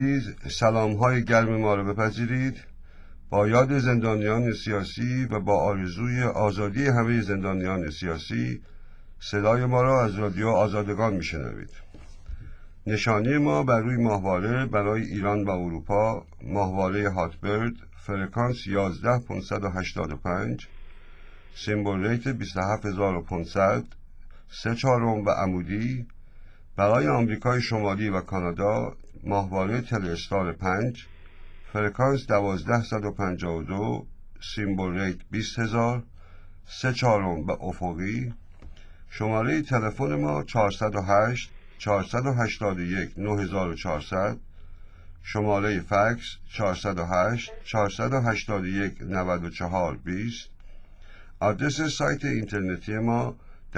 سلام های گرم ما را بپذیرید. با یاد زندانیان سیاسی و با آرزوی آزادی همه زندانیان سیاسی صدای ما را از رادیو آزادگان میشنوید. نشانی ما بر روی ماهواره برای ایران و اروپا، ماهواره هاتبرد، فرکانس 11585، سیمبل ریت 27500، 3/4 و عمودی. برای آمریکای شمالی و کانادا ماهواره تلستار 5، فرکانس 12152، سیمبل ریت 20000، 3/4 و افقی. شماره تلفن ما 408 481 9400، شماره فکس 408 481 9420. آدرس سایت اینترنتی ما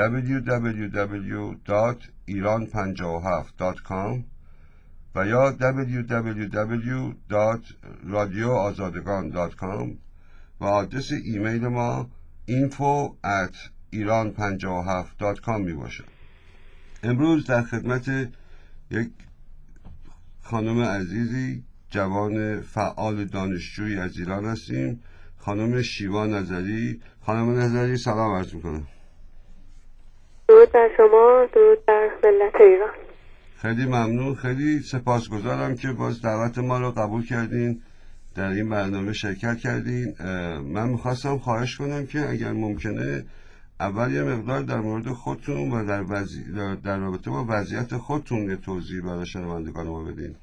www.iran57.com و یا www.radioazadagan.com و آدرس ایمیل ما info@iran57.com می باشد. امروز در خدمت یک خانم عزیزی، جوان فعال دانشجویی از ایران هستیم، خانم شیوا نظری. خانم نظری سلام عرض میکنم. درود بر شما، درود بر ملت ایران. خیلی ممنون، خیلی سپاسگزارم که باز دعوت ما رو قبول کردین، در این برنامه شرکت کردین. من میخواستم خواهش کنم که اگر ممکنه اول یه مقدار در مورد خودتون و در رابطه با وضعیت خودتون یه توضیح برای شنوندگان ما بدین.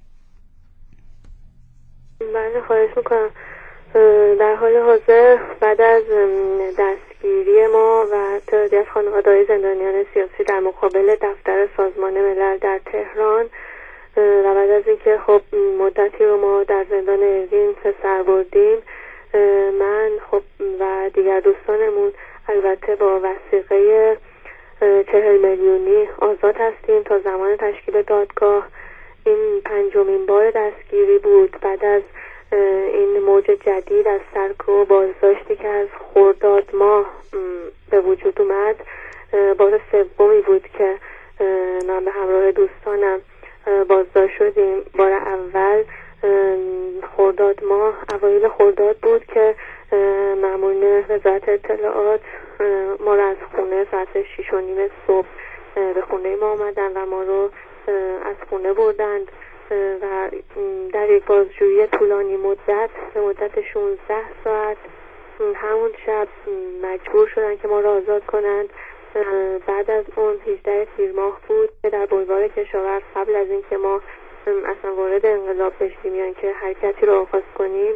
بله، خواهش میکنم. در حال حاضر بعد از دستگیری ما و تعدادی از خانواده‌های زندانیان سیاسی در مقابل دفتر سازمان ملل در تهران و بعد از اینکه خب مدتی رو ما در زندان اوین سر بردیم، من خب و دیگر دوستانمون البته با وثیقه 40 میلیونی آزاد هستیم تا زمان تشکیل دادگاه. این 5مین بار دستگیری بود بعد از این موج جدید از سرک و بازداشتی که از خرداد ماه به وجود اومد. بار سومی بود که من به همراه دوستانم بازداشت شدیم. بار اول خرداد ماه، اوایل خرداد بود که مأمورین وزارت اطلاعات ما رو از خونه ساعت 6:30 صبح به خونه ما آمدن و ما رو از خونه بردند و در یک بازجویی طولانی مدت به مدت 16 ساعت همون شب مجبور شدن که ما را آزاد کنند. بعد از اون 18 تیر ماه بود که در بلوار کشاورز قبل از اینکه ما اصلا وارد انقلاب بشیم یعنی که حرکتی رو آغاز کنیم،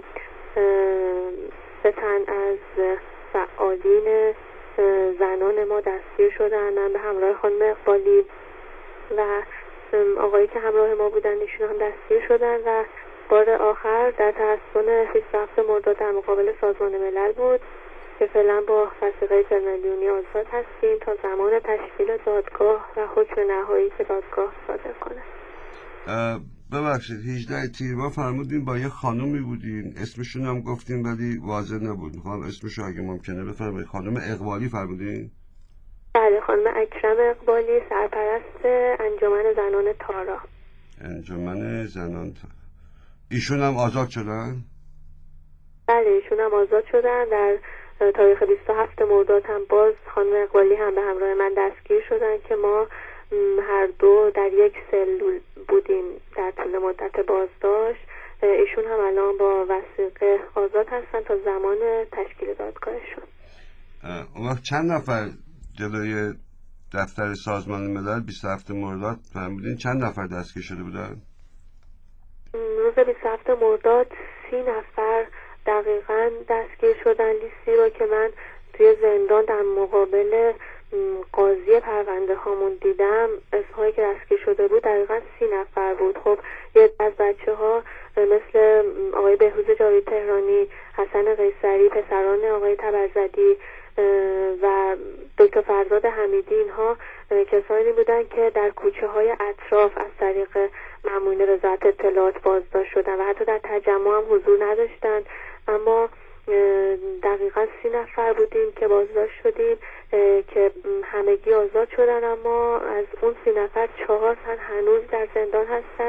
3 تن از فعالین زنان ما دستگیر شدن. من به همراه خانم اقبالی و آقایی که همراه ما بودن ایشون هم دستگیر شدن و بار آخر در تحصن 27 مرداد در مقابل سازمان ملل بود که فعلا با وثیقه 40 میلیونی آزاد هستیم تا زمان تشکیل دادگاه و حکم نهایی که دادگاه صادر کنه. ببخشید 18 تیر ماه فرمودین با یه خانومی بودین، اسمشون هم گفتین ولی واضح نبود. میخوام اسمشو اگه ممکنه بفرمایید. خانم اقبالی فرمودین؟ بله، خانم اکرم اقبالی، سرپرست انجمن زنان تارا. انجمن زنان تارا. ایشون هم آزاد شدن؟ بله، ایشون هم آزاد شدن. در تاریخ 27 مرداد هم باز خانم اقبالی هم به همراه من دستگیر شدن که ما هر دو در یک سلول بودیم در طول مدت بازداشت. ایشون هم الان با وثیقه آزاد هستن تا زمان تشکیل دادگاهشون. اون وقت چند نفر جلوی دفتر سازمان ملل 27 مرداد فرمودین چند نفر دستگیر شده بودن؟ روز 27 مرداد 30 نفر دقیقاً دستگیر شدن. لیستی رو که من توی زندان در مقابل قاضی پرونده هامون دیدم، اسمهایی که دستگیر شده بود دقیقاً 30 نفر بود. خب یه از بچه ها مثل آقای بهروز جاوید تهرانی، حسن قیصری، پسران آقای تبرزدی و دکتر فرزاد حمیدی، اینها کسانی بودن که در کوچه های اطراف از طریق مامورین وزارت اطلاعات بازداشت شدن و حتی در تجمع هم حضور نداشتن. اما دقیقا 30 نفر بودیم که بازداشت شدیم که همگی آزاد شدن، اما از اون 30 نفر 4 تن هنوز در زندان هستن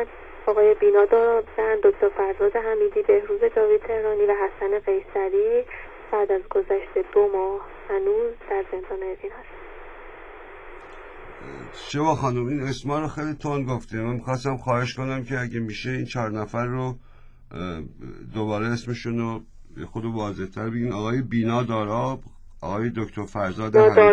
آقای بینا دارابزن، دکتر فرزاد حمیدی، بهروز جاوید تهرانی و حسن قیصری بعد از گذشت 2 ماه هنوز در زندان اوین هست. شما خانم این اسما رو خیلی تند گفتیم. من میخواستم خواهش کنم که اگه میشه این 4 نفر رو دوباره اسمشون رو خود واضح‌تر بگین. آقای بینا داراب، آقای دکتر فرزاد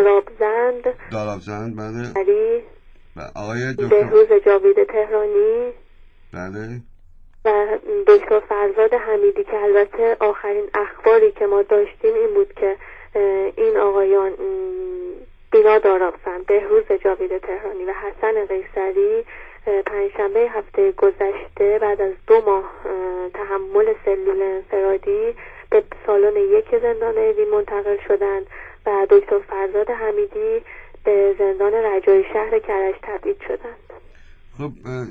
دارابزند، بله، آقای دکتر بهروز جاوید تهرانی، بله، و دکتر فرزاد حمیدی که البته آخرین اخباری که ما داشتیم این بود که این آقایان بینا دارابزند، بهروز جاوید تهرانی و حسن قیصری پنجشنبه هفته گذشته بعد از 2 ماه تحمل سلول انفرادی به سالن 1 زندان اوین منتقل شدند و دکتر فرزاد حمیدی به زندان رجایی شهر کرج تبعید شدند. خب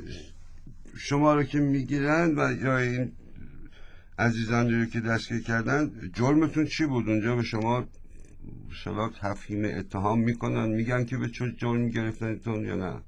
شما رو که میگیرن و یا این عزیزان رو که دستگیر کردن، جرمتون چی بود اونجا؟ به شما شما تفهیم اتهام میکنن، میگن که به چه جرم گرفتنتون یا نه؟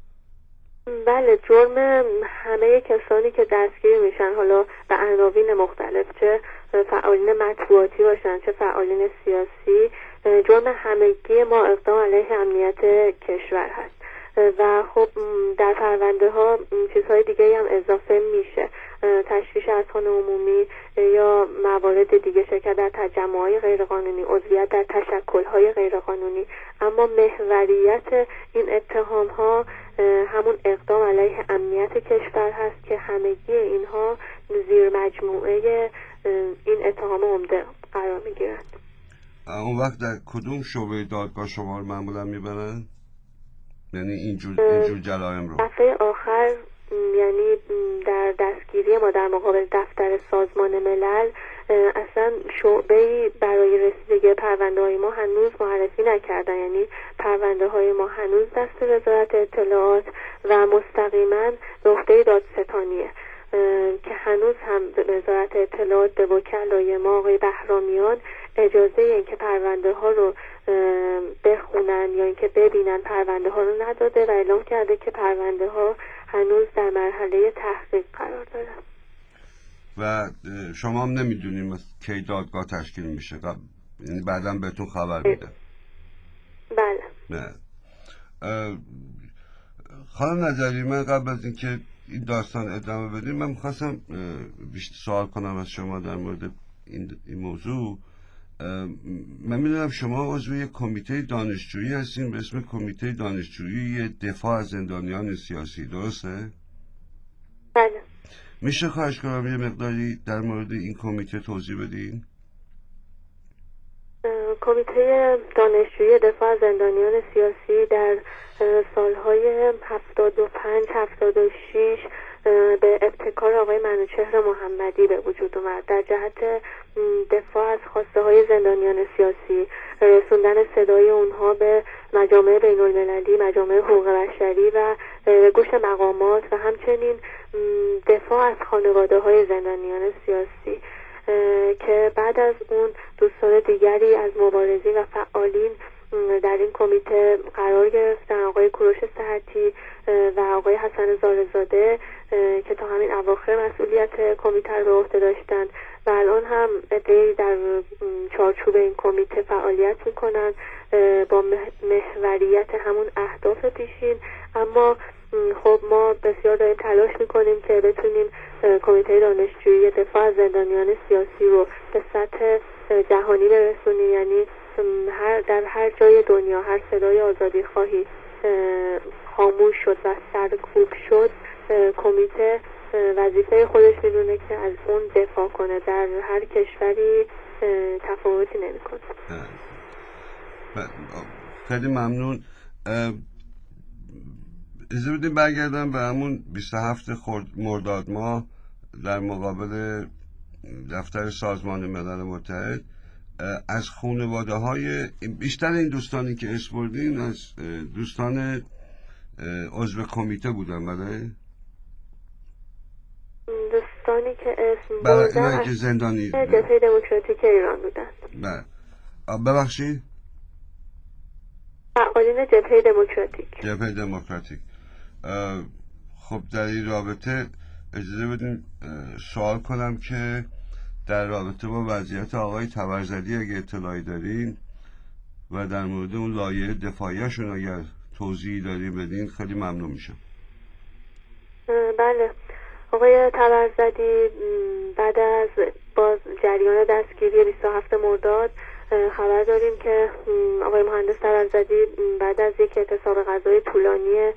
بله، جرم همه کسانی که دستگیر میشن، حالا به عناوین مختلف، چه فعالین مطبوعاتی باشن چه فعالین سیاسی، جرم همگی ما اقدام علیه امنیت کشور هست و خب در پرونده ها چیزهای دیگه هم اضافه میشه، تشویش اذهان عمومی یا موارد دیگه، شرکت در تجمع‌های غیرقانونی، عضویت در تشکل‌های غیرقانونی. اما محوریت این اتهام ها همون اقدام علیه امنیت کشور هست که همگی اینها زیر مجموعه این اتهام عمده قرار میگیرند. اون وقت در کدوم شعبه دادگاه شما رو معمولا میبرن؟ یعنی اینجور جرایم رو دفعه آخر، یعنی در دستگیری ما در مقابل دفتر سازمان ملل، اصلا شعبه‌ای برای رسیدگی پرونده های ما هنوز معرفی نکردن. یعنی پرونده های ما هنوز دست وزارت اطلاعات و مستقیما به عهده دادستانیه که هنوز هم وزارت اطلاعات به وکلای ما آقای بهرامیان اجازه این که پرونده ها رو بخونن یا اینکه ببینن پرونده ها رو نداده و اعلام کرده که پرونده ها هنوز در مرحله تحقیق قرار داره. و شما هم نمیدونیم کی دادگاه تشکیل میشه؟ یعنی بعدا بهتون خبر میده؟ بله. نه. خانم نظری، من قبل از اینکه این داستان ادامه بدیم، من میخواستم بیشتر سوال کنم از شما در مورد این موضوع. من میدونم شما عضو یک کمیته دانشجویی هستین به اسم کمیته دانشجویی دفاع از زندانیان سیاسی، درسته؟ بله. میشه خواهش کنم یه مقداری در مورد این کمیته توضیح بدین؟ کمیته دانشجویی دفاع از زندانیان سیاسی در سالهای 75-76 به ابتکار آقای منوچهر محمدی به وجود اومد در جهت دفاع از خواسته های زندانیان سیاسی، رسوندن صدای اونها به مجامع بین المللی، مجامع حقوق بشری و گوش مقامات و همچنین دفاع از خانواده های زندانیان سیاسی که بعد از اون دوستان دیگری از مبارزین و فعالین در این کمیته قرار گرفتن، آقای کوروش صحتی و آقای حسن زارزاده که تا همین اواخر مسئولیت کمیته رو به عهده داشتن و الان هم عده‌ای در چارچوب این کمیته فعالیت میکنن با محوریت همون اهداف پیشین. اما خب ما بسیار داریم تلاش میکنیم که بتونیم کمیته دانشجویی دفاع از زندانیان سیاسی رو به سطح جهانی برسونیم. یعنی در هر جای دنیا هر صدای آزادی خواهی خاموش شد و سرکوب شد، کمیته وظیفه خودش میدونه که از اون دفاع کنه، در هر کشوری تفاوتی نمیکنه. خیلی ممنون. اجازه بدید برگردم به همون 27 مرداد ماه در مقابل دفتر سازمان ملل متحد. از خانواده های بیشتر این دوستانی که اسم بردین از دوستان عضو کمیته بودن، بله؟ دوستانی که اسم بردن که زندانی جبهه دموکراتیک ایران بودن. بله. ببخشید؟ فعالین جبهه دموکراتیک. جبهه دموکراتیک. خب در این رابطه اجازه بدین سوال کنم که در رابطه با وضعیت آقای طبرزدی اگه اطلاعی دارین و در مورد اون لایحه دفاعیشون اگر توضیحی دارین بدین خیلی ممنون میشم. بله، آقای طبرزدی بعد از باز جریان دستگیری 27 مرداد خبر داریم که آقای مهندس طبرزدی بعد از یک اعتصاب غذایی طولانی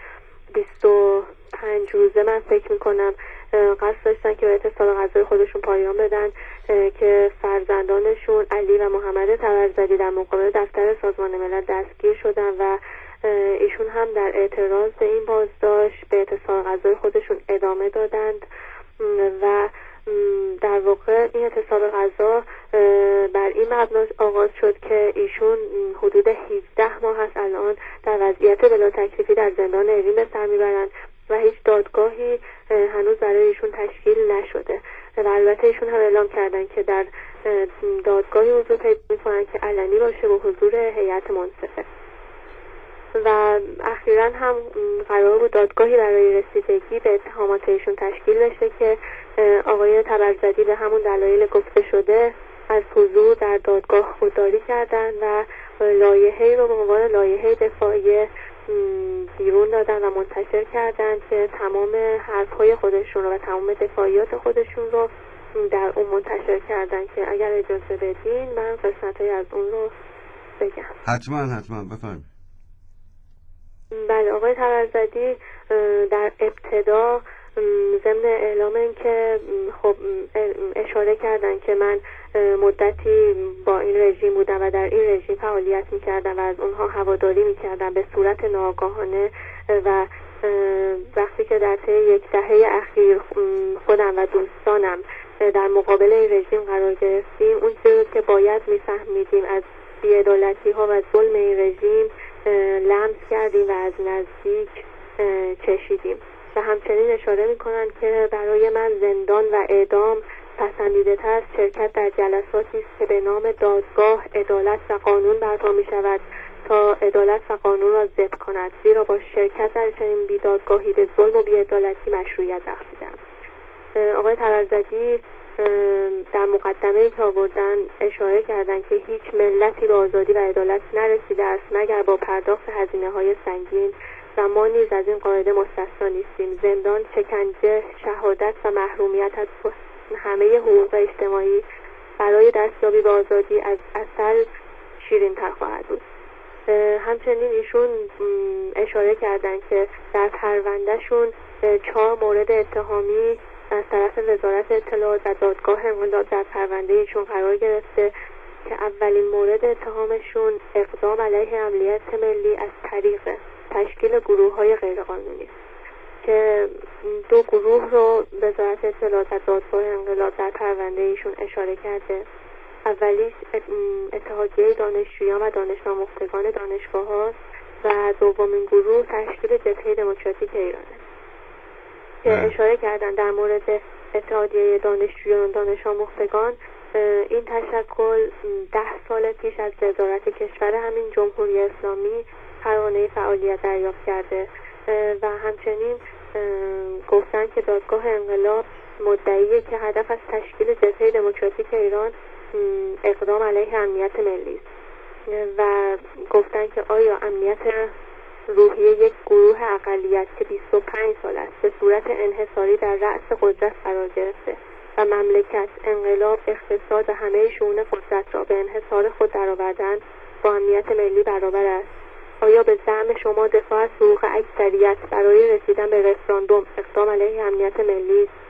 25 روزه من فکر میکنم قصد داشتن که به اعتصاب غذایی خودشون پایان بدن که فرزندانشون علی و محمد طبرزدی در مقابل دفتر سازمان ملل دستگیر شدن و ایشون هم در اعتراض به این بازداشت به اعتصاب غذایی خودشون ادامه دادند و در واقع این اعتصاب غذا بر این مبنا آغاز شد که ایشون حدود 17 ماه هست الان در وضعیت بلا تکلیفی در زندان اوین به سر میبرند و هیچ دادگاهی هنوز برای ایشون تشکیل نشده و البته ایشون هم اعلام کردن که در دادگاهی حضور پیدا میکنن که علنی باشه با حضور هیئت منصفه و اخیراً هم قرار بود دادگاهی برای رسیدگی به اتهامات ایشون تشکیل بشه که آقای طبرزدی به همون دلایل گفته شده از حضور در دادگاه خودداری کردن و لایحه‌ای رو به عنوان لایحه دفاعی بیرون دادن و منتشر کردن که تمام حرف‌های خودشون رو و تمام دفاعیات خودشون رو در اون منتشر کردن که اگر اجازه بدین من قسمت‌های از اون رو بگم. حتما بفرمایید. بله، آقای طبرزدی در ابتدا ضمن اعلام این که خب اشاره کردن که من مدتی با این رژیم بودم و در این رژیم فعالیت میکردم و از اونها هواداری میکردم به صورت ناآگاهانه و وقتی که در طی یک دهه اخیر خودم و دوستانم در مقابل این رژیم قرار گرفتیم اون چیزی که باید میفهمیدیم از بی‌عدالتی ها و ظلم این رژیم لمس کردیم و از نزدیک چشیدیم و همچنین اشاره میکنن که برای من زندان و اعدام پسندیده تر از شرکت در جلساتی است که به نام دادگاه عدالت و قانون برپا می شود تا عدالت و قانون را ضبط کند، زیرا با شرکت در چنین بیدادگاهی به ظلم و بی‌عدالتی مشروعیت بخشیدم. آقای طبرزدی در مقدمه‌ای که آوردن اشاره کردند که هیچ ملتی به آزادی و عدالت نرسیده است مگر با پرداخت هزینه‌های سنگین و ما نیز از این قاعده مستثنا نیستیم. زندان، شکنجه، شهادت و محرومیت از همه حقوق اجتماعی برای دستیابی به آزادی از اصل شیرین‌تر خواهد بود. همچنین ایشون اشاره کردند که در پروندهشون 4 مورد اتهامی از طرف وزارت اطلاعات و دادگاه انقلاب در پرونده ایشون قرار گرفته که اولین مورد اتهامشون اقدام علیه امنیت ملی از طریق تشکیل گروه‌های غیرقانونی که 2 گروه رو وزارت اطلاعات و دادگاه انقلاب در پرونده ایشون اشاره کرده. اولیش اتحادیه دانشجویان و دانش آموختگان دانشگاه‌ها و دومین گروه تشکیل جبهه دموکراتیک ایرانه که اشاره کردن در مورد اتحادیه دانشجویان و دانش آموختگان این تشکل 10 سال پیش از وزارت کشور همین جمهوری اسلامی پروانه فعالیت دریافت کرده و همچنین گفتن که دادگاه انقلاب مدعیه که هدف از تشکیل جبهه دموکراتیک ایران اقدام علیه امنیت ملی است و گفتن که آیا امنیت روحیه یک گروه اقلیت که 25 سال است به صورت انحصاری در رأس قدرت قرار گرفته و مملکت، انقلاب، اقتصاد و همه شئون قدرت را به انحصار خود درآوردن با امنیت ملی برابر است؟ آیا به زعم شما دفاع از حقوق اکثریت برای رسیدن به رفراندوم اقدام علیه امنیت ملی است؟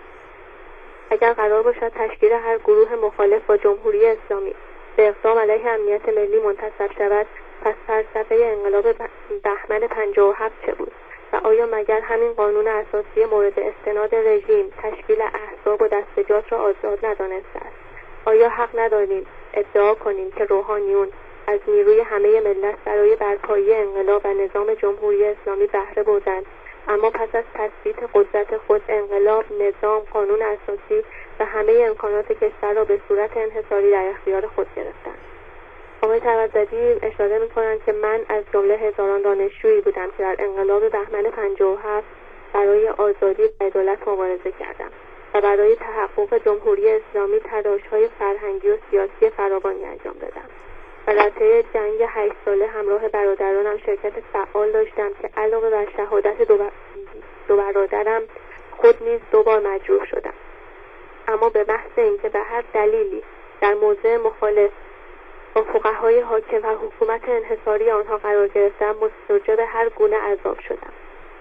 اگر قرار باشد تشکیل هر گروه مخالف با جمهوری اسلامی به اقدام علیه امنیت ملی منتسب شود، پس فلسفه انقلاب بهمن 57 چه بود؟ و آیا مگر همین قانون اساسی مورد استناد رژیم تشکیل احزاب و دستجات را آزاد ندانسته است؟ آیا حق نداریم ادعا کنیم که روحانیون از نیروی همه ملت برای برپایی انقلاب و نظام جمهوری اسلامی بهره بردند، اما پس از تثبیت قدرت خود انقلاب، نظام، قانون اساسی و همه امکانات کشور را به صورت انحصاری در اختیار خود گرفتند؟ آقای طبرزدی اشاره می‌کنند که من از جمله هزاران دانشجویی بودم که در انقلاب بهمن 57 برای آزادی و عدالت مبارزه کردم و برای تحقق جمهوری اسلامی تلاش‌های فرهنگی و سیاسی فراوانی انجام دادم و در طی جنگ 8 ساله همراه برادرانم شرکت فعال داشتم که علاوه بر شهادت دو برادرم خود نیز 2 بار مجروح شدم. اما به بحث اینکه به هر دلیلی در موضع مخالف با فقهای حاکم و حکومت انحصاری آنها قرار گرفتم، مستوجب هر گونه عذاب شدم.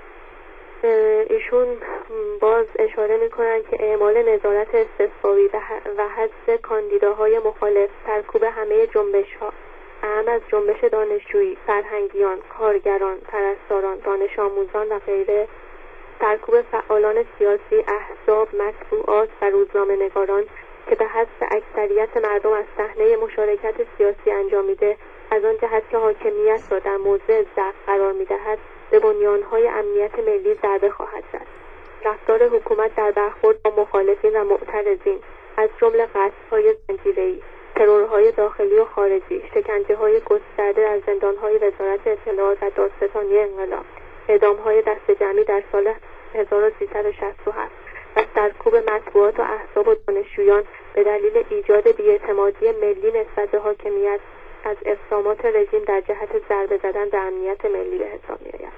ایشون باز اشاره می‌کنند که اعمال نظارت استثبایی و حذف کاندیداهای مخالف سرکوب همه جنبش‌ها، اهم از جنبش دانشجویی، فرهنگیان، کارگران، پرستاران، دانش آموزان و غیره، سرکوب فعالان سیاسی، احزاب، مطبوعات و روزنامه‌نگاران که به حذف اکثریت مردم از صحنه مشارکت سیاسی انجامیده، از آن جهت که حاکمیت را در موضع ضعف قرار می‌دهد، به بنیان‌های امنیت ملی ضربه خواهد زد. رفتار حکومت در برخورد با مخالفین و معترضین، از جمله قتل‌های زنجیره‌ای، ترورهای داخلی و خارجی، شکنجه‌های گسترده در زندان‌های وزارت اطلاعات و دادستانی انقلاب، اعدام‌های دسته‌جمعی در سال 1367 و سرکوب مطبوعات و احزاب و دانشجویان به دلیل ایجاد بی‌اعتمادی ملی نسبت به حاکمیت از اقدامات رژیم در جهت ضربه زدن به امنیت ملی به حساب می‌آید.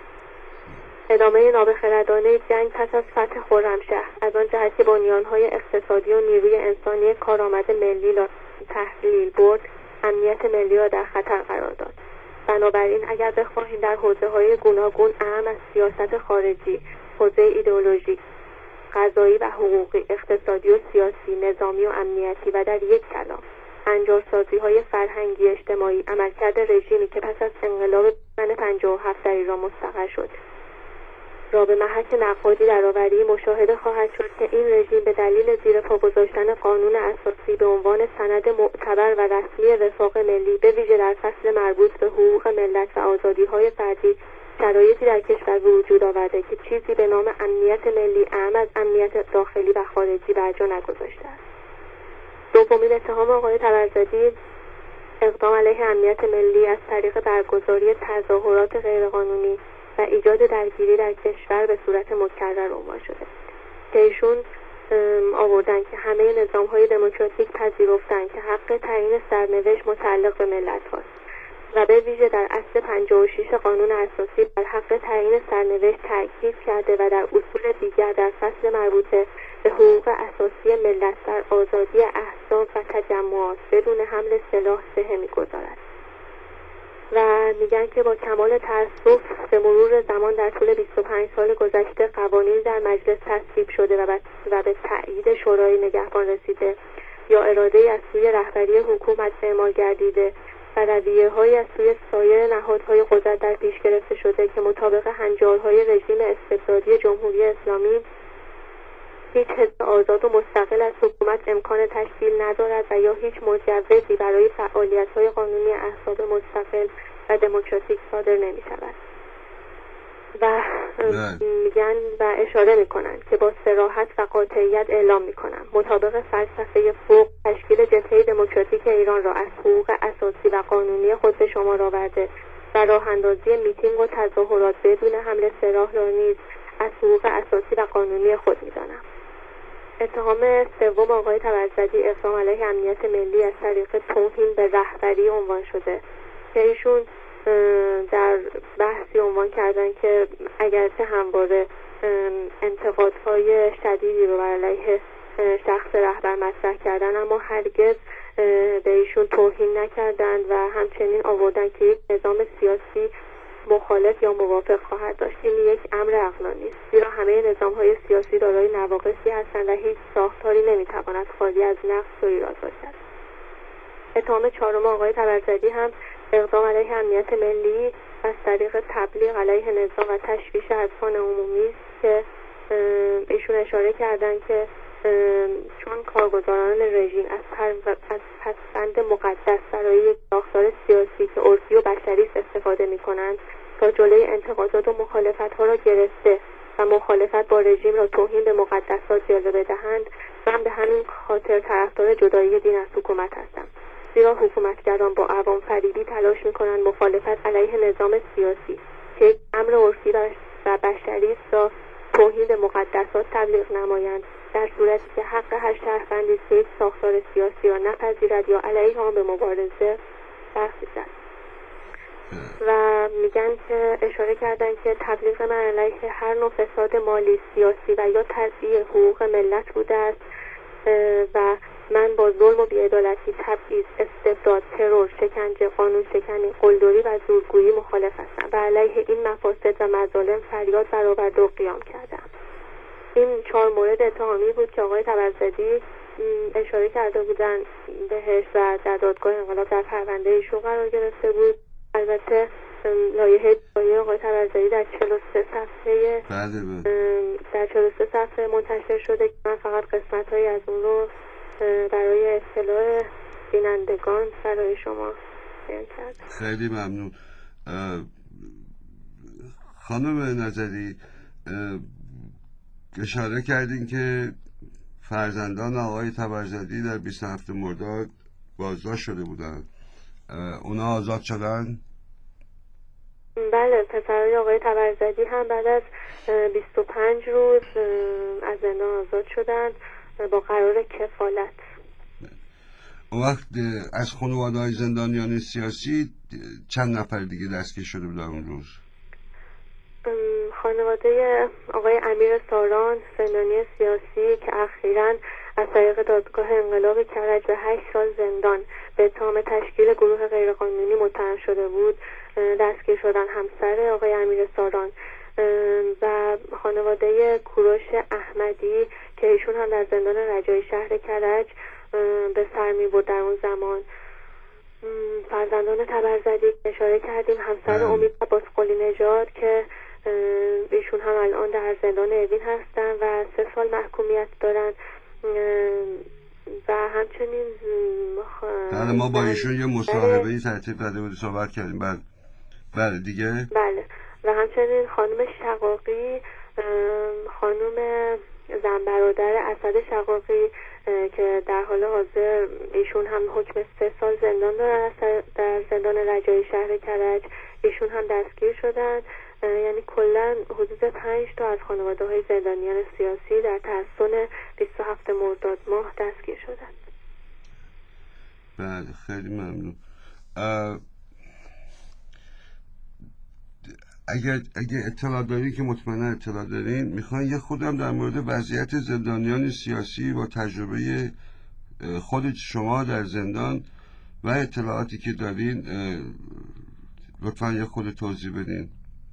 ادامه نابخردانه جنگ پس از فتح خرمشهر، از آن جهت که بنیان‌های اقتصادی و نیروی انسانی کارآمد ملی را تحلیل برد، امنیت ملی را در خطر قرار داد. بنابراین اگر بخواهیم در حوزه‌های گوناگون اهم از سیاست خارجی، حوزه ایدئولوژیک، قضایی و حقوقی، اقتصادی و سیاسی، نظامی و امنیتی و در یک کلام انجارسازی‌های فرهنگی اجتماعی، عملکرد رژیمی که پس از انقلاب من 57 در ایران مستقر شد را به محک نقادی درآوری، مشاهده خواهد شد که این رژیم به دلیل زیر پا گذاشتن قانون اساسی به عنوان سند معتبر و رسمی وفاق ملی، به ویژه در فصل مربوط به حقوق ملت و آزادی‌های فردی، شرایطی در کشور وجود آورده که چیزی به نام امنیت ملی اهم از امنیت داخلی و خارجی بر جا نگذاشته است. دومین اتهام آقای طبرزدی، اقدام علیه امنیت ملی از طریق برگزاری تظاهرات غیرقانونی و ایجاد درگیری در کشور به صورت مکرر عنوان شده که ایشون آوردن که همه نظام‌های دموکراتیک پذیرفتن که حق تعیین سرنوشت متعلق به ملت هاست و به ویژه در اصل 56 قانون اساسی بر حق تعیین سرنوشت تأکید کرده و در اصول دیگر در فصل مربوطه به حقوق اساسی ملت در آزادی احزاب و تجمعات بدون حمل سلاح صحه می‌گذارد و میگن که با کمال تأسف به مرور زمان در طول 25 سال گذشته قوانین در مجلس تصویب شده و به تأیید شورای نگهبان رسیده یا اراده‌ای از سوی رهبری حکومت اعمال گردیده و رویه‌هایی از سوی سایر نهادهای قدرت در پیش گرفته شده که مطابق هنجارهای رژیم استبدادی جمهوری اسلامی هیچ حزب آزاد و مستقل از حکومت امکان تشکیل ندارد و یا هیچ مجوزی برای فعالیت‌های قانونی احزاب مستقل و دموکراتیک صادر نمی‌شود. و میگن و اشاره میکنن که با صراحت و قاطعیت اعلام میکنن مطابق فلسفه فوق، تشکیل جبهه دموکراتیک ایران را از حقوق اساسی و قانونی خود به شمار آورده و راه اندازی میتینگ و تظاهرات بدون حمل سلاح را نیز از حقوق اساسی و قانونی خود میدانم. اتهام سوم آقای طبرزدی، اقدام علیه امنیت ملی از طریق توهین به رهبری عنوان شده که ایشون در بحثی عنوان کردن که اگرچه همواره انتقادهای شدیدی رو بر علیه شخص رهبر مطرح کردن، اما هرگز به ایشون توهین نکردند و همچنین آوردن که یک نظام سیاسی مخالف یا موافق خواهد داشت. این یک امر عقلانی است، زیرا همه نظام‌های سیاسی دارای نواقصی هستند و هیچ ساختاری نمی‌تواند خالی از نقص و ایراد باشد. اتهام چهارم آقای طبرزدی هم اقدام علیه امنیت ملی از طریق تبلیغ علیه نظام و تشویش اذهان عمومی است که ایشون اشاره کردن که چون کارگزاران رژیم از پسوند مقدس برای یک ساختار سیاسی که عرفی و بشری است استفاده می‌کنند تا جلوی انتقادات و مخالفت‌ها را گرفته و مخالفت با رژیم را توهین به مقدسات جلوه بدهند، من به همین خاطر طرفدار جدایی دین از حکومت هستم، زیرا حکومتگران با عوام فریبی تلاش می‌کنند مخالفت علیه نظام سیاسی که یک امر عرفی و و بشری است تا توهین به مقدسات تبلیغ نمایند، در صورتی که حق هر شهروندی که یک ساختار سیاسی را نپذیرد یا علیه آن به مبارزه برخیزد. و میگن که اشاره کردن که تبلیغ من علیه هر نوع فساد مالی، سیاسی و یا تضییع حقوق ملت بوده است و من با ظلم و بی‌عدالتی، تبعیض، استبداد، ترور، شکنجه، قانون شکنی، قلدری و زورگویی مخالف هستم و علیه این مفاسد و مظالم فریاد برآورده و قیام کردم. این 4 مورد اتهامی بود که آقای طبرزدی اشاره کرده بودن بهش و در دادگاه انقلاب در پرونده ایشون قرار گرفته بود. البته لایحه دفاعی آقای طبرزدی در 43 صفحه در 43 صفحه منتشر شده که من فقط قسمت‌هایی از اون رو برای اطلاع بینندگان برای شما بیان کردم. خیلی ممنون. خانم نظری، اشاره کردین که فرزندان آقای طبرزدی در 27 مرداد بازداشت شده بودن، اونا آزاد شدن؟ بله، پسرای آقای طبرزدی هم بعد از 25 روز از زندان آزاد شدند با قرار کفالت. اون وقت از خانواده‌های زندانیان سیاسی چند نفر دیگه دستگیر شده بودن اون روز؟ خانواده آقای امیر ساران، زندانی سیاسی که اخیراً از طریق دادگاه انقلاب کرج به 8 سال زندان به اتهام تشکیل گروه غیرقانونی متهم شده بود دستگیر شدن. همسر آقای امیر ساران و خانواده کوروش احمدی که ایشون هم در زندان رجایی شهر کرج به سر می برد در اون زمان. فرزندان طبرزدی اشاره کردیم، همسر امید عباس قلی نژاد که ایشون هم الان در زندان اوین هستن و 3 سال محکومیت دارن و همچنین ما با ایشون یه مصاحبه‌ای ترتیب داده بود، صحبت کردیم. بله دیگه. بله، و همچنین خانم شقاقی، خانم زن برادر اسد شقاقی که در حال حاضر ایشون هم حکم 3 سال زندان دارن در زندان رجایی شهر کرج، ایشون هم دستگیر شدن. یعنی کلا حدود 5 تا از خانواده‌های زندانیان سیاسی در تحسن 27 مرداد ماه دستگیر شدند. بله، خیلی ممنون. اگه اطلاع دارین که مطمئنا اطلاع دارین، میخوان یه خودم در مورد وضعیت زندانیان سیاسی با تجربه خود شما در زندان و اطلاعاتی که دارین لطفا یه خود توضیح بدین.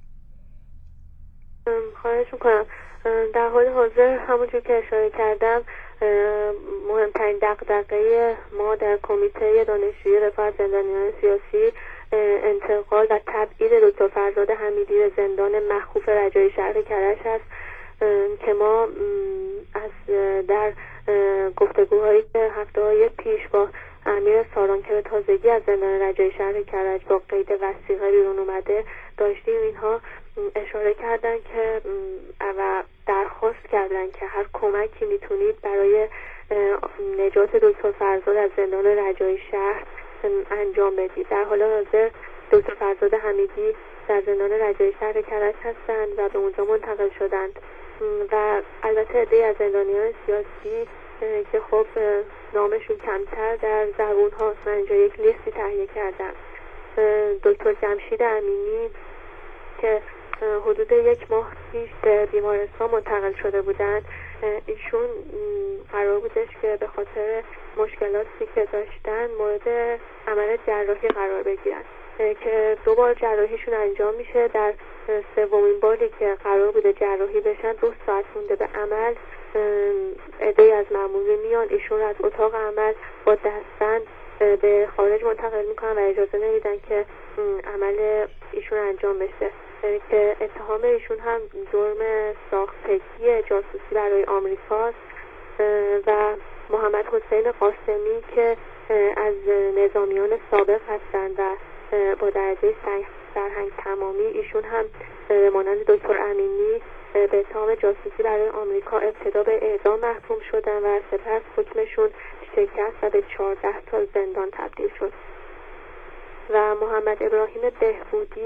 خواهش میکنم. در حال حاضر همونجور که اشاره کردم مهمترین دغدغه ما در کمیته دانشجویی رفاه زندانیان سیاسی انتقال و تبعید دکتر فرزاد حمیدی به زندان مخوف رجایی شهر کرج است که ما از در گفتگوهایی که هفته‌های پیش با امیر ساران که به تازگی از زندان رجایی شهر کرج با قید وثیقه بیرون اومده داشتیم، اینها اشاره کردن که و درخواست کردن که هر کمکی میتونید برای نجات دکتر فرزاد از زندان رجایی شهر انجام بدید. در حال حاضر دکتر فرزاد حمیدی در زندان رجایی شهر کرج هستند و به اونجا منتقل شدند و البته عده‌ای از زندانیان سیاسی که خب نامشون کمتر در زبون هاست، من اینجا یک لیستی تهیه کردم. دکتر جمشید امینی که حدود 1 ماه پیش به بیمارستان منتقل شده بودند، ایشون قرار بودش که به خاطر مشکلاتی که داشتن مورد عمل جراحی قرار بگیرن که 2 بار جراحیشون انجام میشه. در 3مین باری که قرار بوده جراحی بشن 2 ساعت مونده به عمل عده‌ای از مامورین میان ایشون رو از اتاق عمل با دستبند به خارج منتقل میکنن و اجازه نمیدن که عمل ایشون انجام بشه که اتهام ایشون هم جرم ساختگی جاسوسی برای آمریکاست و محمد حسین قاسمی که از نظامیان سابق هستند و با درجه سرهنگ تمامی، ایشون هم مانند دکتر امینی به اتهام جاسوسی برای آمریکا ابتدا به اعدام محکوم شدن و سپس حکمشون شکست و به 14 سال زندان تبدیل شد. و محمد ابراهیم بهبودی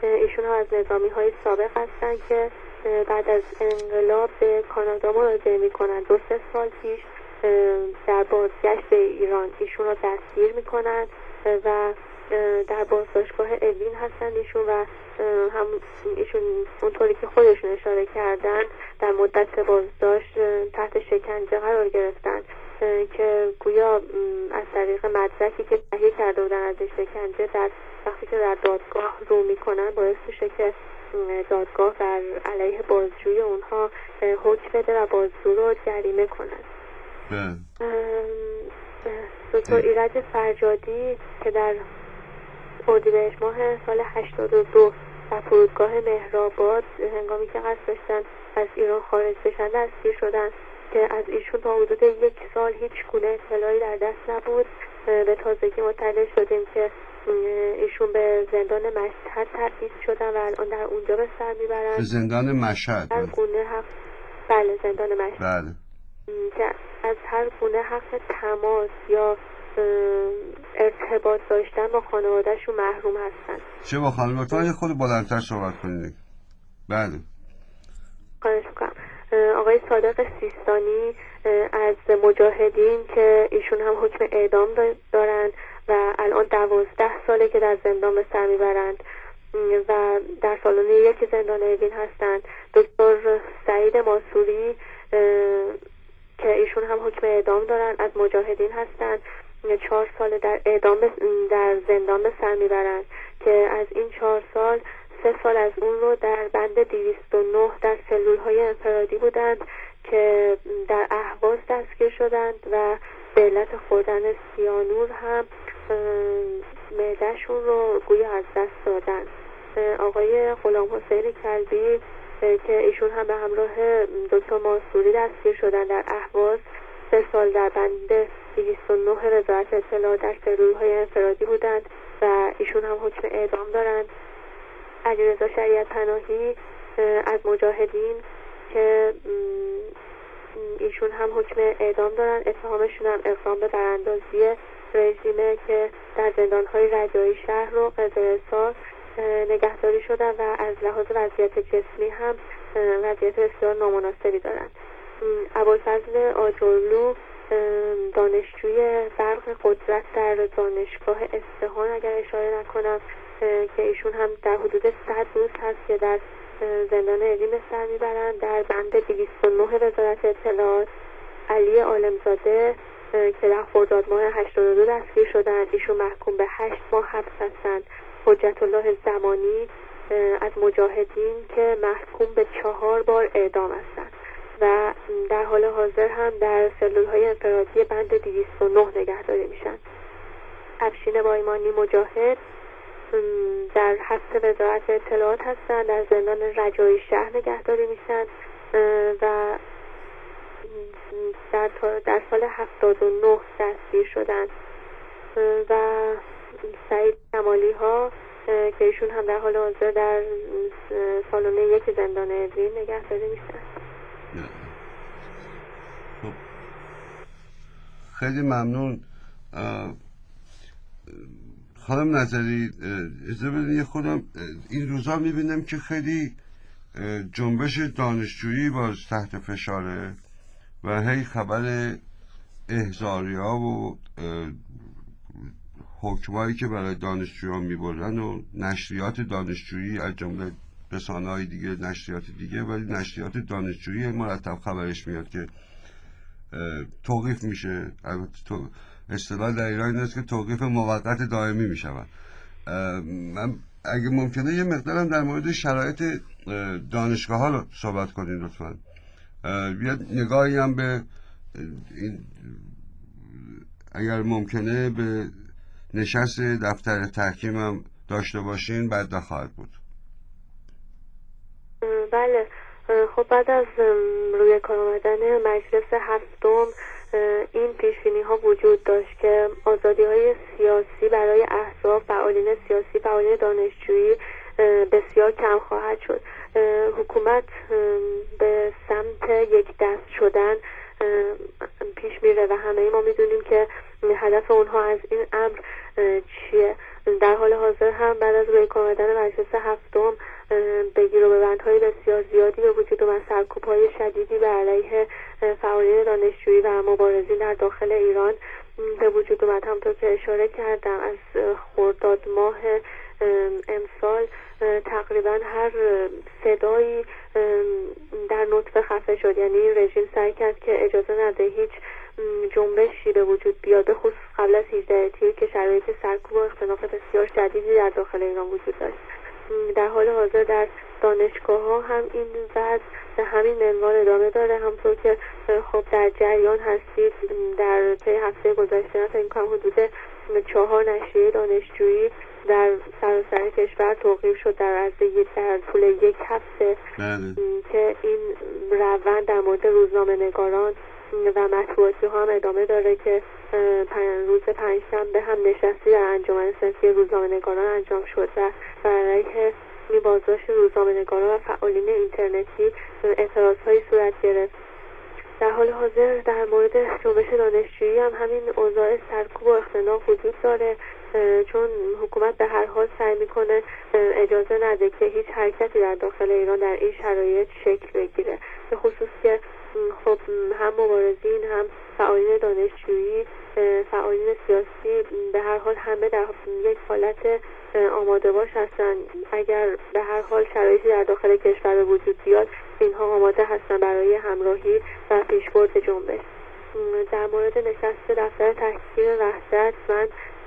ایشون ها از نظامی های سابق هستن که بعد از انقلاب به کانادا مراجعه میکنن. 2-3 سال پیش در بازگشت به ایران ایشون رو دستگیر میکنن و در بازداشتگاه اوین هستن ایشون و هم ایشون اونطوری که خودشون اشاره کردن در مدت بازداشت تحت شکنجه قرار گرفتن که گویا از طریق مدرکی که تهیه کرده بودن از شکنجه در وقتی که در دادگاه رو میکنن باعث میشه که دادگاه بر علیه بازجوی اونها حکم بده و بازجو رو جریمه کنن. دکتر ایرج فرجادی که در اردیبهشت ماه سال 82 در فرودگاه مهرآباد هنگامی که قصد داشتن از ایران خارج بشن دستگیر شدن که از ایشون تا حدود 1 سال هیچ گونه اطلاعی در دست نبود. به تازگی مطلع شدیم که ایشون به زندان مشهد تبعید شدن و الان در اونجا به سر میبرن. به زندان مشهد؟ هر گونه حق، بله زندان مشهد، بله، که از هر گونه حق تماس یا ارتباط داشتن با خانوادهشون محروم هستن. چه با خانواده‌تون خود بلندتر صحبت کنید؟ بله. خواهش میکنم. آقای صادق سیستانی از مجاهدین که ایشون هم حکم اعدام دارن و الان 12 ساله که در زندان به سر میبرند و در سالن 1 زندان اوین هستند. دکتر سعید ماسوری که ایشون هم حکم اعدام دارن از مجاهدین هستند، 4 سال در در زندان به سر میبرند که از این 4 سال 3 سال از اون رو در بند 209 در سلول‌های انفرادی بودند که در اهواز دستگیر شدند و به علت خوردن سیانور هم معده‌شون رو گویا از دست دادن. آقای غلام حسین کلبی که ایشون هم به همراه دکتر ماسوری دستگیر شدن در اهواز 3 سال در بند 209 وزارت اطلاعات در سلول‌های انفرادی بودند و ایشون هم حکم اعدام دارند. علیرضا شریعت پناهی از مجاهدین که ایشون هم حکم اعدام دارن، اتهامشون هم اقدام به براندازی رژیمه که در زندان‌های رجایی شهر و قزل‌حصار نگهداری شدن و از لحاظ وضعیت جسمی هم وضعیت بسیار نامناسبی دارن. ابوالفضل آجرلو دانشجوی برق قدرت در دانشگاه اصفهان اگر اشاره نکنم که ایشون هم در حدود 100 روز هست که در زندان اوین به سر میبرند در بند 209 وزارت اطلاعات. علی عالمزاده که در خرداد ماه 82 دستگیر شدند، ایشون محکوم به 8 ماه حبس هستند. حجت الله زمانی از مجاهدین که محکوم به 4 بار اعدام هستند و در حال حاضر هم در سلول‌های انفرادی بند 209 نگهداری میشن. افشین بایمانی مجاهد در حبس وزارت اطلاعات هستند، در زندان رجایی شهر نگهداری میشن و در سال 79 دستگیر شدند. و سعید کمالی ها که ایشون هم در حال حاضر در سالن 1 زندان اوین نگهداری میشن. خیلی ممنون. خانم نظری اجازه بدین یه خودم این روزا میبینم که خیلی جنبش دانشجویی باز تحت فشاره و هی خبر احضاریا و حکمایی که برای دانشجویان میبردن و نشریات دانشجویی از جمله رسانه‌های دیگه، نشریات دیگه، ولی نشریات دانشجویی مرتب خبرش میاد که توقیف میشه. اصطلاح در ایران این است که توقیف موقت دائمی میشود. من اگه ممکنه یه مقدارم در مورد شرایط دانشگاه ها رو صحبت کنین لطفا. بیاد نگاهی هم به این اگر ممکنه به نشست دفتر تحکیم هم داشته باشین بعد خواهد بود. بله، خب بعد از روی کار آمدن مجلس هفتم این پیشبینی ها وجود داشت که آزادی های سیاسی برای احزاب، فعالین سیاسی، فعالین دانشجویی بسیار کم خواهد شد. حکومت به سمت یک دست شدن پیش میره میشه و همه ما میدونیم که هدف اونها از این امر چیه. در حال حاضر هم بعد از روی کار آمدن مجلس هفتم بگیر و ببندهای بسیار زیادی به وجود اومد، سرکوب‌های شدیدی بر علیه فعالین دانشجویی و مبارزین در داخل ایران به وجود اومد. همونطور که اشاره کردم از خرداد ماه امسال تقریبا هر صدایی در نطفه خفه شد، یعنی رژیم سعی کرد که اجازه نده هیچ جنبشی به وجود بیاد، به خصوص قبل از 18 تیر که شرایط سرکوب و اختلاف بسیار شدیدی در داخل ایران وجود داشت. در حال حاضر در دانشگاه ها هم این وضع به همین منوال ادامه داره. همطور که خب در جریان هستید در طی هفته گذشته فکر کنم حدود 4 نشریه دانشجویی در سراسر کشور توقیف شد در طول یک هفته که این روند در مورد روزنامه نگاران و مطبوعاتی ها هم ادامه داره که روز پنجشنبه هم نشستی در انجمن صنفی روزنامه نگاران انجام شد و علیه این بازداشت روزنامه نگاران و فعالین اینترنتی اعتراضهایی صورت گرفت. در حال حاضر در مورد جنبش دانشجویی هم همین اوضاع سرکوب و اختناق وجود داره، چون حکومت به هر حال سعی میکنه اجازه نده که هیچ حرکتی در داخل ایران در این شرایط شکل بگیره، به خصوص که خب هم مبارزین هم فعالین دانشجویی فعالین سیاسی به هر حال همه در یک حالت آماده باش هستن. اگر به هر حال شرایطی در داخل کشور به وجود بیاد اینها آماده هستن برای همراهی و پیشبرد جنبش. در مورد نشست دفتر تحکیم وحدت من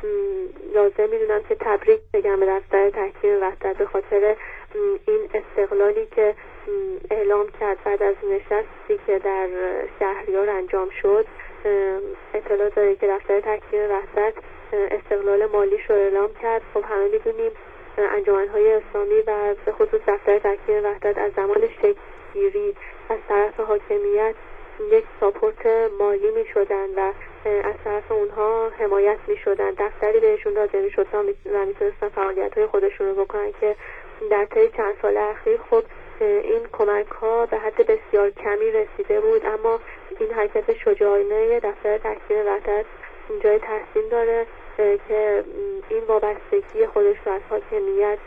لازم میدونم که تبریک بگم به دفتر تحکیم وحدت به خاطر این استقلالی که اعلام کرد بعد از نشستی که در شهریار انجام شد. اطلاع داره که دفتر تحکیم وحدت استقلال مالیش رو اعلام کرد. خب همه میدونیم انجمن‌های اسلامی و به خصوص دفتر تحکیم وحدت از زمان شکل‌گیری از طرف حاکمیت یک ساپورت مالی می شدن و از طرف اونها حمایت می شدن، دفتری بهشون داده می شد و می تونستن فعالیت های خودشون رو بکنن که در طی چند سال اخیر خب این کمک ها به حد بسیار کمی رسیده بود، اما این حرکت شجاعانه دفتر تحکیم وحدت جای تحسین داره که این وابستگی خودش رو از حاکمیت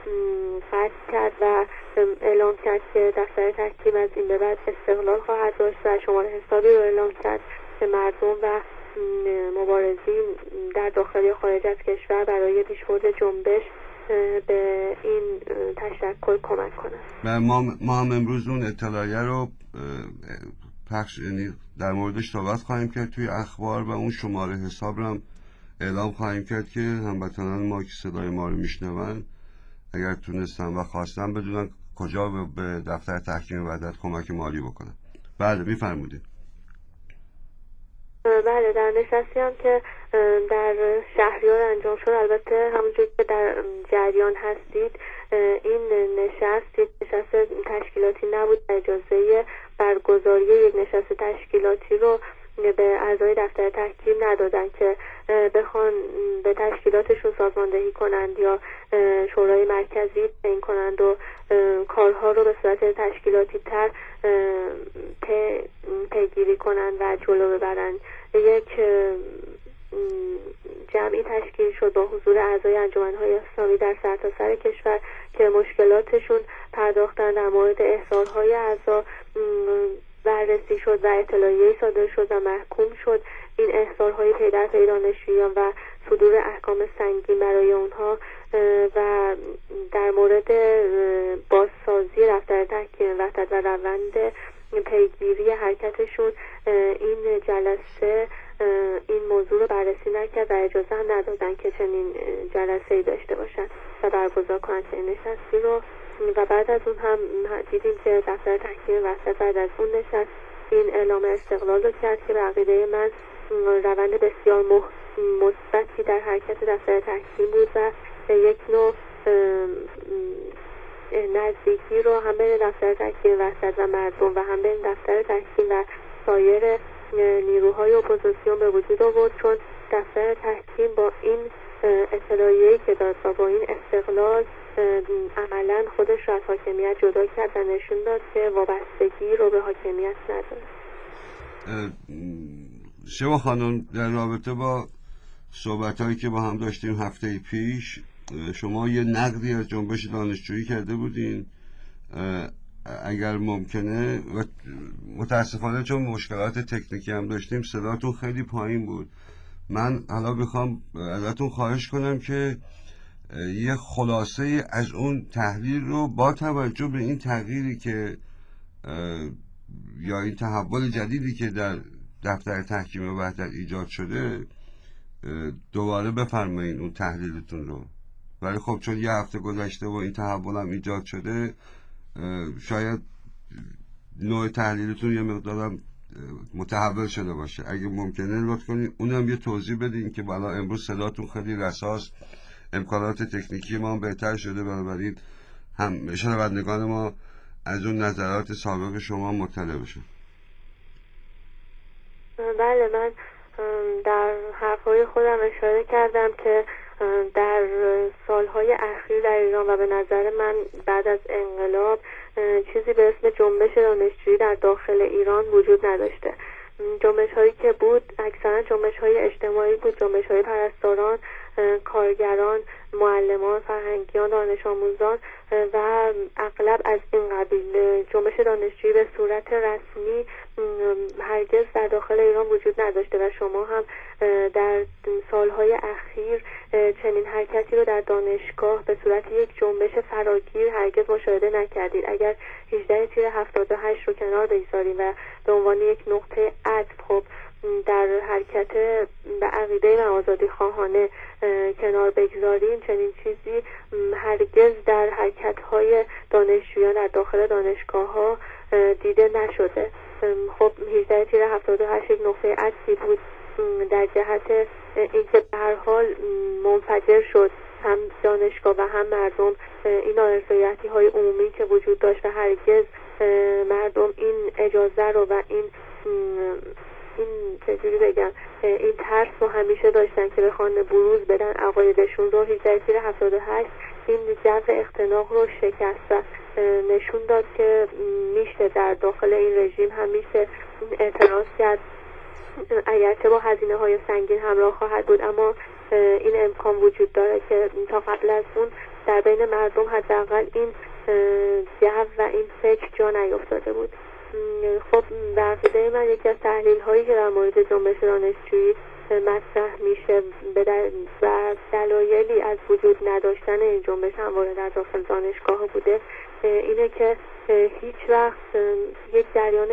قطع کرد و اعلام کرد که دفتر تحکیم از این به بعد استقلال خواهد داشت و شماره حسابی رو اعلام کرد که مردم و مبارزین در داخل یا خارج از کشور برای پیشبرد جنبش به این تشکل کمک کنند. و ما هم امروز اون اطلاعیه رو پخش یعنی در موردش صحبت خواهیم کرد توی اخبار و اون شماره حساب رو هم اعلام خواهیم کرد که هموطنان ما که صدای ما رو میشنون اگر تونستن و خواستن بدونن کجا به دفتر تحکیم وحدت کمک مالی بکنن. بله میفرمودید. بله در نشستی هم که در شهریار انجام شد، البته همونجور که در جریان هستید این نشست یک نشست تشکیلاتی نبود، اجازه برگزاری یک نشست تشکیلاتی رو به اعضای دفتر تحکیم ندادن که بخوان به تشکیلاتشون سازماندهی کنند یا شورای مرکزی تعیین کنند و کارها رو به صورت تشکیلاتی تر پیگیری کنند و جلو ببرند. یک جمعی تشکیل شد با حضور اعضای انجمن‌های اسلامی در سرتاسر کشور که مشکلاتشون پرداختن، در مورد احضارهای اعضا بررسی شد و اطلاعیه‌ای صادر شد و محکوم شد این احضارهای پی در پی دانشجویان و صدور احکام سنگین برای اونها و در مورد بازسازی دفتر تحکیم وحدت و روند پیگیری حرکتشون این جلسه این موضوع رو بررسی نکرد و اجازه هم ندادن که چنین جلسه‌ای داشته باشن و برگزار کنن چنین نشستی رو. و بعد از اون هم دیدیم که دفتر تحکیم وحدت بعد از اون نشست این اعلام استقلال رو کرد که به عقیده من روند بسیار مثبتی در حرکت دفتر تحکیم بود و یک نوع نزدیکی رو هم بین دفتر تحکیم وحدت و مردم و هم بین دفتر تحکیم و سایر نیروهای اپوزیسیون به وجود آورد، چون دفتر تحکیم با این اطلاعیه‌ای که داد و با این استقلال عملا خودش رو از حاکمیت جدا کرد و نشون داد که وابستگی رو به حاکمیت نداره. شما خانم در رابطه با صحبت‌هایی که با هم داشتیم هفته پیش، شما یه نقدی از جنبش دانشجویی کرده بودین. اگر ممکنه، و متاسفانه چون مشکلات تکنیکی هم داشتیم صداتون خیلی پایین بود، من حالا میخوام ازتون خواهش کنم که یه خلاصه از اون تحلیل رو با توجه به این تغییری که یا این تحول جدیدی که در دفتر تحکیم وحدت ایجاد شده دوباره بفرمایید اون تحلیلتون رو. ولی خب چون یه هفته گذشته و این تحول هم ایجاد شده، شاید نوع تحلیلتون یه مقدارم متحول شده باشه. اگه ممکنه لطف کنید اونم یه توضیح بدین که بالا امروز صداتون خیلی رساست، امکانات تکنیکی ما هم بهتر شده، بنابراین هم شنوندگان ما از اون نظرات سابق شما مطلع بشن. بله، من در حرفهای خودم اشاره کردم که در سالهای اخیر در ایران و به نظر من بعد از انقلاب چیزی به اسم جنبش دانشجویی در داخل ایران وجود نداشته. جنبش هایی که بود اکثرا جنبش های اجتماعی بود، جنبش های پرستاران، کارگران، معلمان، فرهنگیان، دانش آموزان و اغلب از این قبیل. جنبش دانشجویی به صورت رسمی هرگز در داخل ایران وجود نداشته و شما هم در سالهای اخیر چنین حرکتی رو در دانشگاه به صورت یک جنبش فراگیر هرگز مشاهده نکردید. اگر 18 تیر 78 رو کنار بگذاریم و به عنوان یک نقطه عطف خب در حرکت به عقیده و آزادی خواهانه کنار بگذاریم، چنین چیزی هرگز در حرکت‌های دانشجویان در داخل دانشگاه‌ها دیده نشده. خب 18 تیر 78 یک نقطه عطفی بود در جهت اینکه به هر حال منفجر شد هم دانشگاه و هم مردم این نارضایتی‌های عمومی که وجود داشت و هرگز مردم این اجازه رو و این چجوری بگم این ترس رو همیشه داشتن که بخوان بروز بدن عقایدشون رو. 18 تیر 78 این جو اختناق رو شکست و نشون داد که میشه در داخل این رژیم هم میشه اعتراض کرد، اگرچه با هزینه های سنگین همراه خواهد بود، اما این امکان وجود داره که تا قبل از اون در بین مردم حداقل این جو و این فکر جا نیفتاده بود. خب در عقیده من یکی از تحلیل هایی که در مورد جنبش دانشجویی مطرح میشه و دلایلی از وجود نداشتن این جنبش همواره در داخل دانشگاه بوده اینه که هیچ وقت یک جریان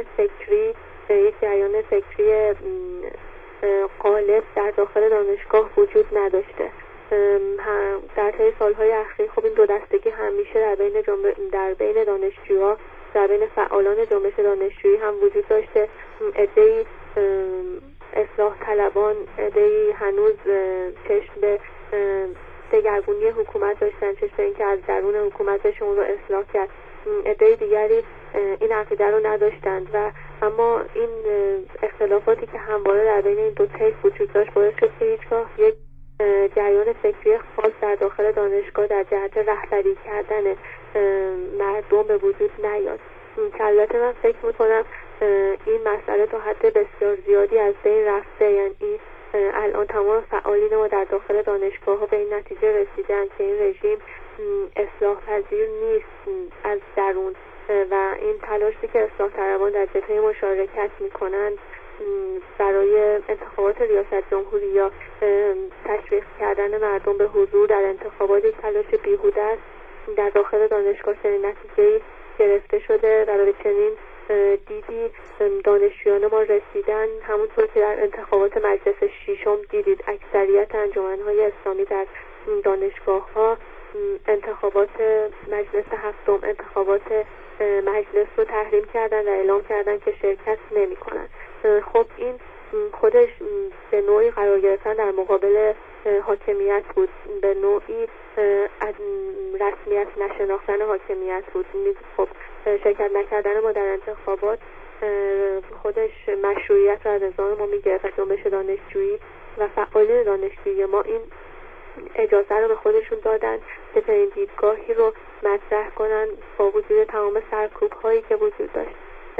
فکری غالب در داخل دانشگاه وجود نداشته. در طی سالهای اخیر خب این دو دستگی همیشه در بین دانشجوها، در بین فعالان جنبش دانشجویی هم وجود داشته. عده‌ای اصلاح طلبان، عده‌ای هنوز چشم به دگرگونی حکومت داشتن، چشم به اینکه از درون حکومتشون رو اصلاح کرد. عده‌ای دیگری این عقیده رو نداشتند و اما این اختلافاتی که همواره در بین این دو طیف وجود داشت باعث شد که هیچگاه یک جریان فکری خاص در داخل دانشگاه در جهت رهبری کردن مردم به وجود نیاد. که البته من فکر میکنم این مسئله تا حد بسیار زیادی از بین رفته، یعنی الان تمام فعالین ما در داخل دانشگاه ها به این نتیجه رسیدن که این رژیم اصلاح پذیر نیست از درون و این تلاشی که اصلاح طلبان در جبهه مشارکت میکنند برای انتخابات ریاست جمهوری یا تشویق کردن مردم به حضور در انتخابات یک تلاش بیهوده است. در داخل دانشگاه چنین نتیجه‌ای گرفته شده و به چنین دیدی دانشجویان ما رسیدن. همونطور که در انتخابات مجلس ششم دیدید اکثریت انجمن‌های اسلامی در دانشگاه‌ها انتخابات مجلس هفتم، انتخابات مجلس رو تحریم کردن و اعلام کردن که شرکت نمی‌کنند. خب این خودش به نوعی قرار گرفتن در مقابل حاکمیت بود، به نوعی رسمیت نشناختن حاکمیت بود. خب شرکت نکردن ما در انتخابات خودش مشروعیت را از نظام ما میگرفت و جنبش دانشجویی و فعالین دانشجویی ما این اجازه رو به خودشون دادن که چنین دیدگاهی رو مطرح کنن با وجود تمام سرکوب هایی که وجود داشت.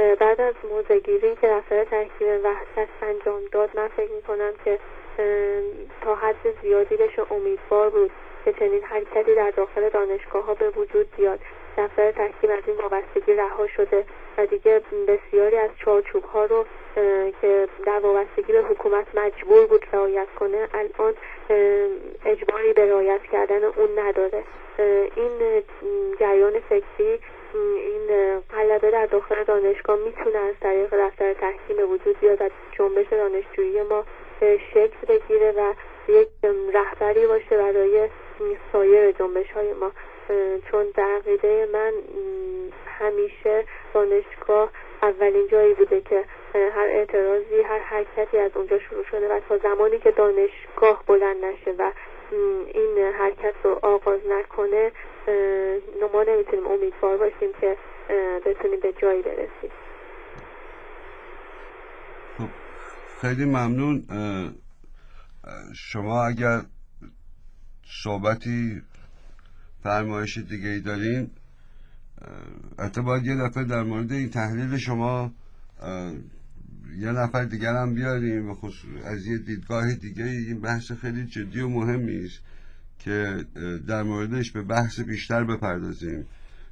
بعد از موضع‌گیری که دفتر تحکیم وحدت انجام داد، من فکر میکنم که تا حد زیادی بشه امیدوار بود که چنین حرکتی در داخل دانشگاه ها به وجود بیاد. دفتر تحکیم از این وابستگی رها شده و دیگه بسیاری از چارچوب ها رو که در وابستگی به حکومت مجبور بود رعایت کنه، الان اجباری به رعایت کردن اون نداره. این جریان فکری، این غلبه در داخل دانشگاه میتونه از طریق دفتر تحکیم به وجود بیاد و جنبش دانشجویی ما شکل بگیره و یک رهبری باشه برای سایر جنبش های ما. چون در عقیده من همیشه دانشگاه اولین جایی بوده که هر اعتراضی، هر حرکتی از اونجا شروع شده و تا زمانی که دانشگاه بلند نشه و این حرکت رو آغاز نکنه ما نمیتونیم امیدوار باشیم که بتونیم به جایی برسیم. خب خیلی ممنون. شما اگر صحبتی فرمایش دیگه ای دارین، حتی باید یه دفعه در مورد این تحلیل شما یه نفر دیگر هم بیاریم و از یه دیدگاه دیگه. این بحث خیلی جدی و مهمی است که در موردش به بحث بیشتر بپردازیم.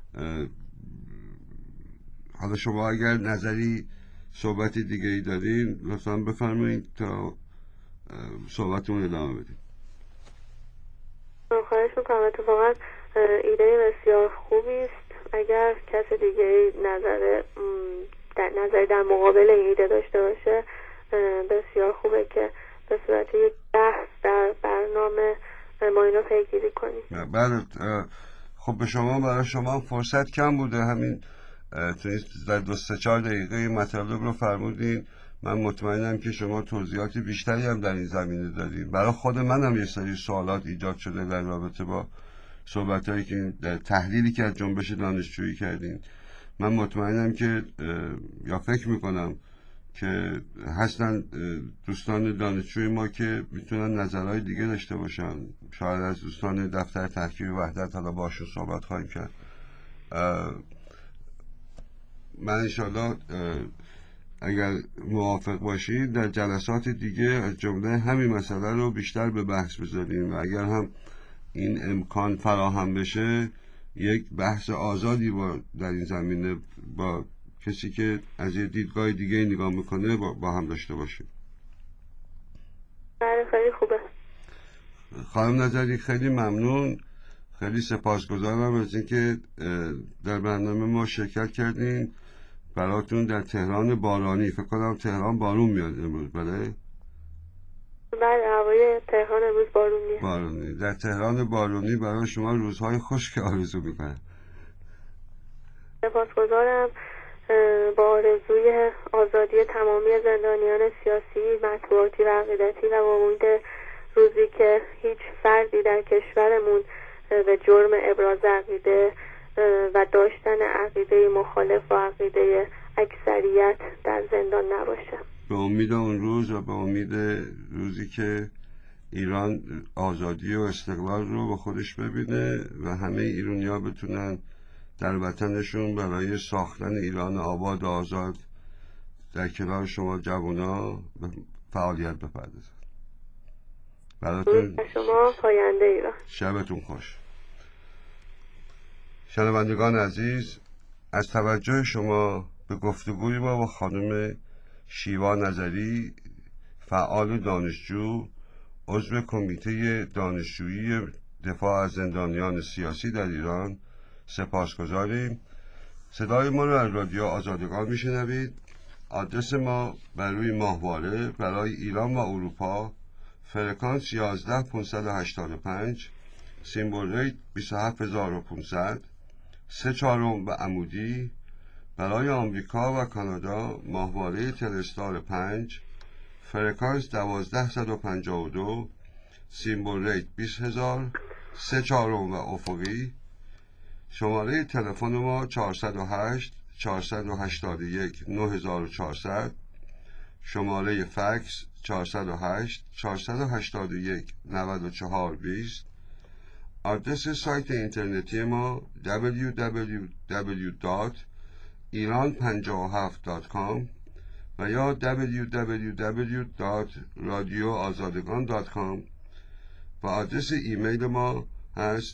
حالا شما اگر نظری صحبتی دیگه ای دارین لطفا بفرمایید تا صحبتمون ادامه بدیم. خواهش میکنم. اتفاقا ایده بسیار خوبی است. اگر کس دیگه نظری در مقابل این ایده داشته باشه بسیار خوبه که به صورت یک بحث در برنامه ما اینو پیگیری کنیم. بله. خب برای شما فرصت کم بوده، همین در 2-4 دقیقه این مطالب رو فرمودین. من مطمئنم که شما توضیحات بیشتری هم در این زمینه دارین. برای خود منم یه سری سوالات ایجاد شده در رابطه با صحبتایی که در تحلیلی که از جنبش دانشجویی کردین. من مطمئنم که یا فکر میکنم که هستن دوستان دانشجوی ما که میتونن نظرهای دیگه داشته باشن. شاید از دوستان دفتر تحکیم وحدت حالا باشون صحبت خواهیم کرد. من انشالله اگر موافق باشید در جلسات دیگه از جمله همین مسئله رو بیشتر به بحث بذاریم و اگر هم این امکان فراهم بشه یک بحث آزادی در این زمینه با کسی که از یه دیدگاه دیگه نگاه میکنه با هم داشته باشیم. بله خیلی خوبه. خانم نظری خیلی ممنون، خیلی سپاسگزارم از اینکه در برنامه ما شرکت کردین. براتون در تهران بارانی، فکر کنم تهران بارون میاد امروز. بله هوای تهران امروز بارونی. در تهران بارونی برای شما روزهای خشک آرزو میکنم. سپاسگزارم. با آرزوی آزادی تمامی زندانیان سیاسی، مطبوعاتی و عقیدتی و با امید روزی که هیچ فردی در کشورمون به جرم ابراز عقیده و داشتن عقیده مخالف و عقیده اکثریت در زندان نباشه. به امید اون روز و به امید روزی که ایران آزادی و استقلال رو به خودش ببینه و همه ایرانی‌ها بتونن در وطنشون برای ساختن ایران آباد و آزاد در کنار شما جوونا به فعالیت بپردازن. براتون شما پاینده ایران. شبتون خوش. شنوندگان عزیز، از توجه شما به گفتگوی ما با خانم شیوا نظری، فعال دانشجو، عضو کمیته دانشجویی دفاع از زندانیان سیاسی در ایران سپاسگزاریم. صدای ما رو از رادیو آزادگان میشنوید. آدرس ما بر روی ماهواره برای ایران و اروپا فرکانس 11585، سیمبل ریت 27500، 3/4 و عمودی. برای آمریکا و کانادا ماهواره تلستار 5 فرکانس 12152، سیمبل ریت 20000، 3/4 و افقی. شماره تلفن ما 408 481 9400، شماره فکس 408 481 9420. آدرس سایت اینترنتی ما www.azadegan.org iran57.com و یا www.radioazadagan.com و آدرس ایمیل ما هست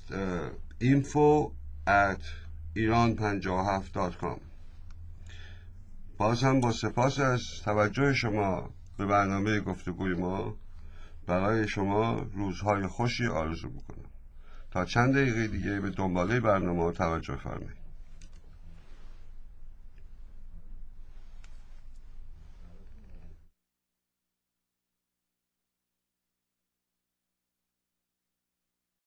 info@iran57.com. باز هم با سپاس از توجه شما به برنامه گفتگوی ما برای شما روزهای خوشی آرزو میکنم. تا چند دقیقه دیگه به دنباله برنامه توجه فرمایید.